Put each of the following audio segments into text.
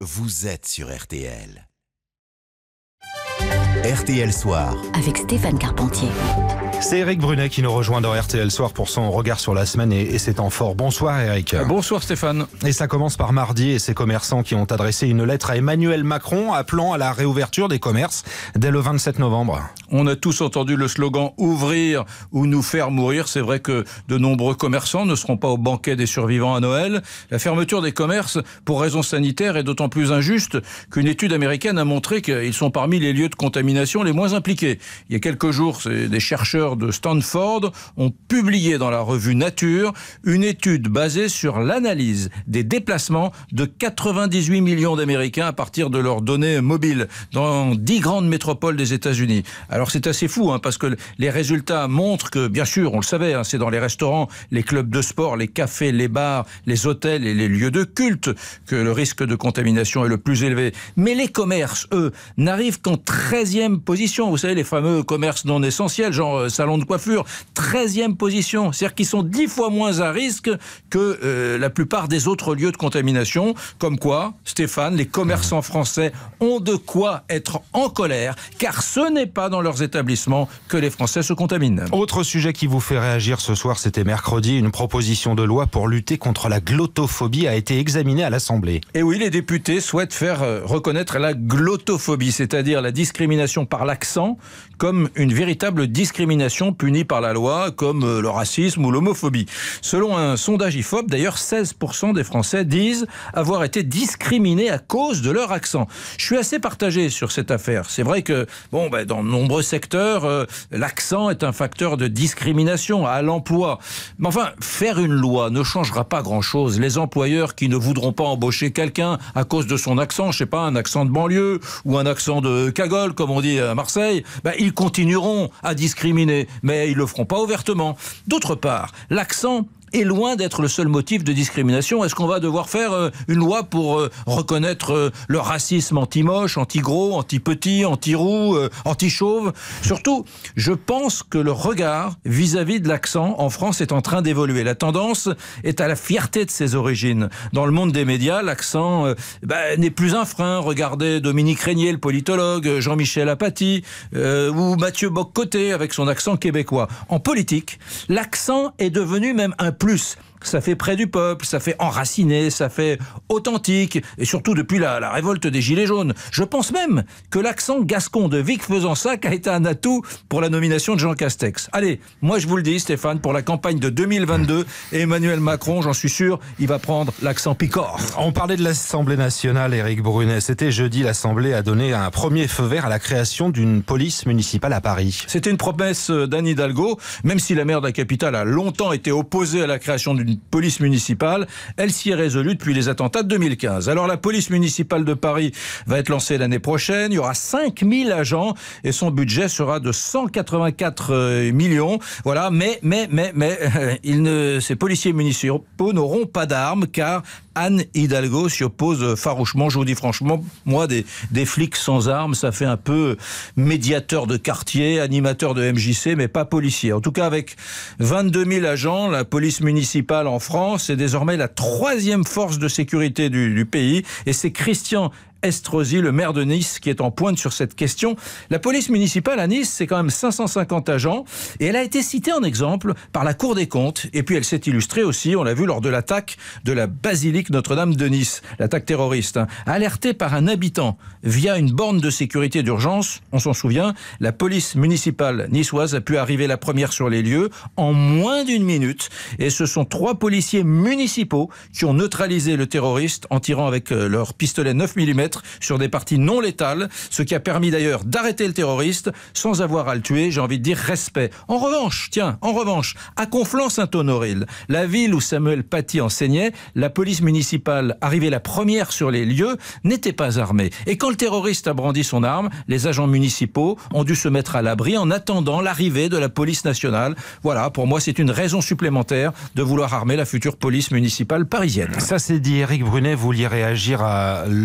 vous êtes sur RTL. RTL Soir. Avec Stéphane Carpentier. C'est Eric Brunet qui nous rejoint dans RTL Soir pour son regard sur la semaine et ses temps forts. Bonsoir Eric. Bonsoir Stéphane. Et ça commence par mardi et ces commerçants qui ont adressé une lettre à Emmanuel Macron appelant à la réouverture des commerces dès le 27 novembre. On a tous entendu le slogan « Ouvrir ou nous faire mourir ». C'est vrai que de nombreux commerçants ne seront pas au banquet des survivants à Noël. La fermeture des commerces pour raisons sanitaires est d'autant plus injuste qu'une étude américaine a montré qu'ils sont parmi les lieux de contamination les moins impliqués. Il y a quelques jours, des chercheurs de Stanford ont publié dans la revue Nature une étude basée sur l'analyse des déplacements de 98 millions d'Américains à partir de leurs données mobiles dans 10 grandes métropoles des États-Unis. Alors c'est assez fou parce que les résultats montrent que, bien sûr, on le savait, c'est dans les restaurants, les clubs de sport, les cafés, les bars, les hôtels et les lieux de culte que le risque de contamination est le plus élevé. Mais les commerces, eux, n'arrivent qu'en 13e position. Vous savez, les fameux commerces non essentiels, genre salon de coiffure, 13e position. C'est-à-dire qu'ils sont 10 fois moins à risque que la plupart des autres lieux de contamination. Comme quoi, Stéphane, les commerçants français ont de quoi être en colère, car ce n'est pas dans leurs établissements que les Français se contaminent. Autre sujet qui vous fait réagir ce soir, c'était mercredi. Une proposition de loi pour lutter contre la glottophobie a été examinée à l'Assemblée. Et oui, les députés souhaitent faire reconnaître la glottophobie, c'est-à-dire la discrimination par l'accent, comme une véritable discrimination punie par la loi, comme le racisme ou l'homophobie. Selon un sondage IFOP, d'ailleurs, 16% des Français disent avoir été discriminés à cause de leur accent. Je suis assez partagé sur cette affaire. C'est vrai que, dans de nombreux secteurs, l'accent est un facteur de discrimination à l'emploi. Mais enfin, faire une loi ne changera pas grand-chose. Les employeurs qui ne voudront pas embaucher quelqu'un à cause de son accent, je sais pas, un accent de banlieue ou un accent de cagole, comme on dit à Marseille, ils continueront à discriminer, mais ils le feront pas ouvertement. D'autre part, l'accent est loin d'être le seul motif de discrimination. Est-ce qu'on va devoir faire une loi pour reconnaître le racisme anti-moche, anti-gros, anti-petit, anti-roux, anti-chauve ? Surtout, je pense que le regard vis-à-vis de l'accent en France est en train d'évoluer. La tendance est à la fierté de ses origines. Dans le monde des médias, l'accent n'est plus un frein. Regardez Dominique Régnier, le politologue, Jean-Michel Apathy ou Mathieu Bock-Côté avec son accent québécois. En politique, l'accent est devenu même un plus. Ça fait près du peuple, ça fait enraciné, ça fait authentique, et surtout depuis la révolte des Gilets jaunes. Je pense même que l'accent gascon de Vic Fezensac a été un atout pour la nomination de Jean Castex. Allez, moi je vous le dis Stéphane, pour la campagne de 2022, Emmanuel Macron, j'en suis sûr, il va prendre l'accent picard. On parlait de l'Assemblée nationale, Eric Brunet. C'était jeudi, l'Assemblée a donné un premier feu vert à la création d'une police municipale à Paris. C'était une promesse d'Anne Hidalgo, même si la maire de la capitale a longtemps été opposée à la création d'une police municipale, elle s'y est résolue depuis les attentats de 2015. Alors la police municipale de Paris va être lancée l'année prochaine, il y aura 5000 agents et son budget sera de 184 millions. Voilà, mais ces policiers municipaux n'auront pas d'armes car Anne Hidalgo s'y oppose farouchement. Je vous dis franchement, moi, des flics sans armes, ça fait un peu médiateur de quartier, animateur de MJC, mais pas policier. En tout cas, avec 22 000 agents, la police municipale en France est désormais la 3e force de sécurité du pays. Et c'est Christian Estrosi, le maire de Nice, qui est en pointe sur cette question. La police municipale à Nice, c'est quand même 550 agents et elle a été citée en exemple par la Cour des comptes. Et puis elle s'est illustrée aussi, on l'a vu lors de l'attaque de la basilique Notre-Dame de Nice, l'attaque terroriste. Alertée par un habitant via une borne de sécurité d'urgence, on s'en souvient, la police municipale niçoise a pu arriver la première sur les lieux en moins d'1 minute. Et ce sont 3 policiers municipaux qui ont neutralisé le terroriste en tirant avec leur pistolet 9 mm sur des parties non létales, ce qui a permis d'ailleurs d'arrêter le terroriste sans avoir à le tuer. J'ai envie de dire respect. En revanche, à Conflans-Sainte-Honorine, la ville où Samuel Paty enseignait, la police municipale, arrivée la première sur les lieux, n'était pas armée. Et quand le terroriste a brandi son arme, les agents municipaux ont dû se mettre à l'abri en attendant l'arrivée de la police nationale. Voilà, pour moi, c'est une raison supplémentaire de vouloir armer la future police municipale parisienne. Ça c'est dit. Eric Brunet, vous vouliez réagir au quotidien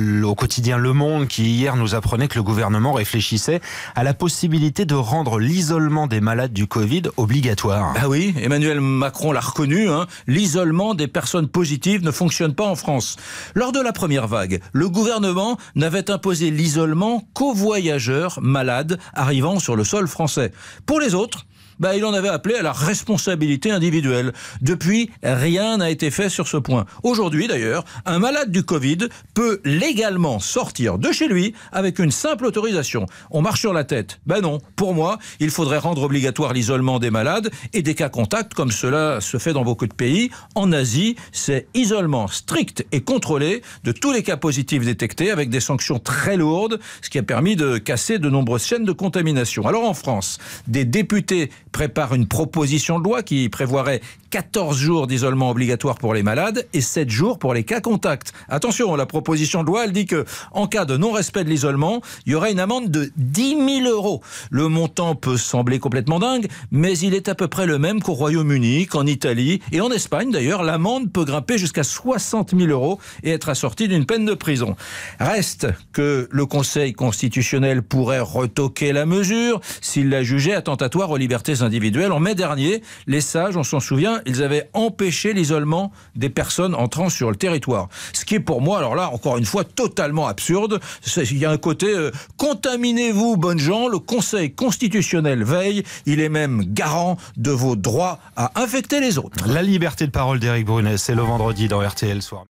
quotidien Le Monde qui hier nous apprenait que le gouvernement réfléchissait à la possibilité de rendre l'isolement des malades du Covid obligatoire. Ah oui, Emmanuel Macron l'a reconnu, l'isolement des personnes positives ne fonctionne pas en France. Lors de la première vague, le gouvernement n'avait imposé l'isolement qu'aux voyageurs malades arrivant sur le sol français. Pour les autres, il en avait appelé à la responsabilité individuelle. Depuis, rien n'a été fait sur ce point. Aujourd'hui, d'ailleurs, un malade du Covid peut légalement sortir de chez lui avec une simple autorisation. On marche sur la tête. Non, pour moi, il faudrait rendre obligatoire l'isolement des malades et des cas contacts, comme cela se fait dans beaucoup de pays. En Asie, c'est isolement strict et contrôlé de tous les cas positifs détectés avec des sanctions très lourdes, ce qui a permis de casser de nombreuses chaînes de contamination. Alors en France, des députés prépare une proposition de loi qui prévoirait 14 jours d'isolement obligatoire pour les malades et 7 jours pour les cas contacts. Attention, la proposition de loi, elle dit que en cas de non-respect de l'isolement, il y aura une amende de 10 000 €. Le montant peut sembler complètement dingue, mais il est à peu près le même qu'au Royaume-Uni, qu'en Italie et en Espagne. D'ailleurs, l'amende peut grimper jusqu'à 60 000 € et être assortie d'une peine de prison. Reste que le Conseil constitutionnel pourrait retoquer la mesure s'il la jugeait attentatoire aux libertés individuelles. En mai dernier, les sages, on s'en souvient, ils avaient empêché l'isolement des personnes entrant sur le territoire. Ce qui est pour moi, alors là, encore une fois, totalement absurde. Il y a un côté contaminez-vous, bonnes gens, le Conseil constitutionnel veille, il est même garant de vos droits à infecter les autres. La liberté de parole d'Éric Brunet, c'est le vendredi dans RTL Soir.